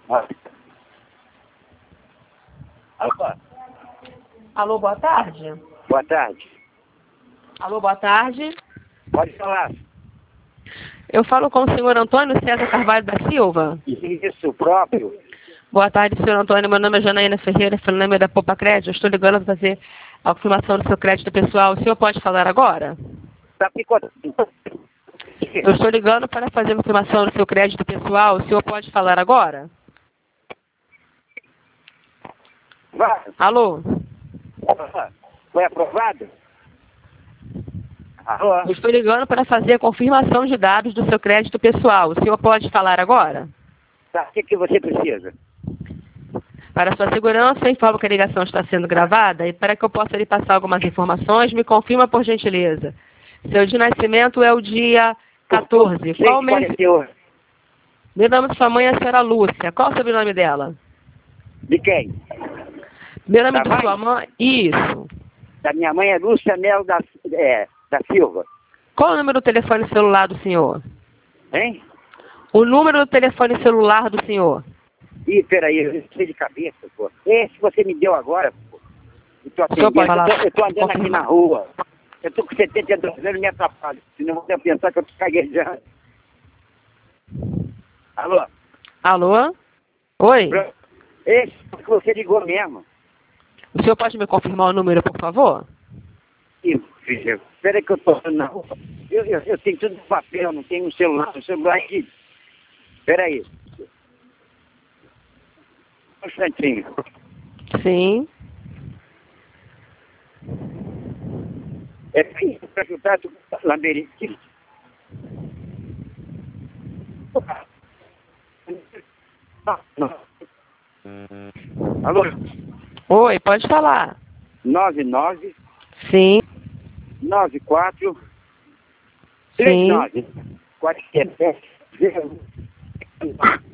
Alô? Alô, boa tarde. Boa tarde. Alô, boa tarde. Pode falar. Eu falo com o senhor Antônio César Carvalho da Silva. Isso, próprio. Boa tarde, senhor Antônio. Meu nome é Janaína Ferreira, falando em nome da Poupa Crédito. Eu estou ligando para fazer a confirmação do seu crédito pessoal. O senhor pode falar agora? Tá picotando. Eu estou ligando para fazer a confirmação do seu crédito pessoal. O senhor pode falar agora? Vai. Alô? Foi aprovado? Alô? Eu estou ligando para fazer a confirmação de dados do seu crédito pessoal. O senhor pode falar agora? Tá, o que você precisa? Para sua segurança, informo que a ligação está sendo gravada e para que eu possa lhe passar algumas informações, me confirma por gentileza. Seu de nascimento é o dia 14. Qual mês? 6:48. Meu nome de sua mãe é a senhora Lúcia. Qual o sobrenome dela? De quem? Meu nome Da de mãe? sua mãe? Isso. Da minha mãe é Lúcia Melo da Silva. Qual o número do telefone celular do senhor? Hein? O número do telefone celular do senhor? Ih, peraí, eu não sei de cabeça, pô. Esse você me deu agora, pô. Eu tô O senhor pode atendendo, falar? eu tô andando aqui na rua. Eu tô com 72 anos e me atrapalho. Senão vou pensar que eu tô caguejando. Alô? Alô? Oi? Esse que você ligou mesmo. O senhor pode me confirmar o número, por favor? Ih, filho, espera que eu tô na rua. Eu tenho tudo no papel, não tenho um celular. O celular aqui. Espera aí. Um instantinho. Sim. É para ajudar tu labirintite. Não. Alô? Oi, pode falar. 99 Sim. 94 Sim. 39 47 0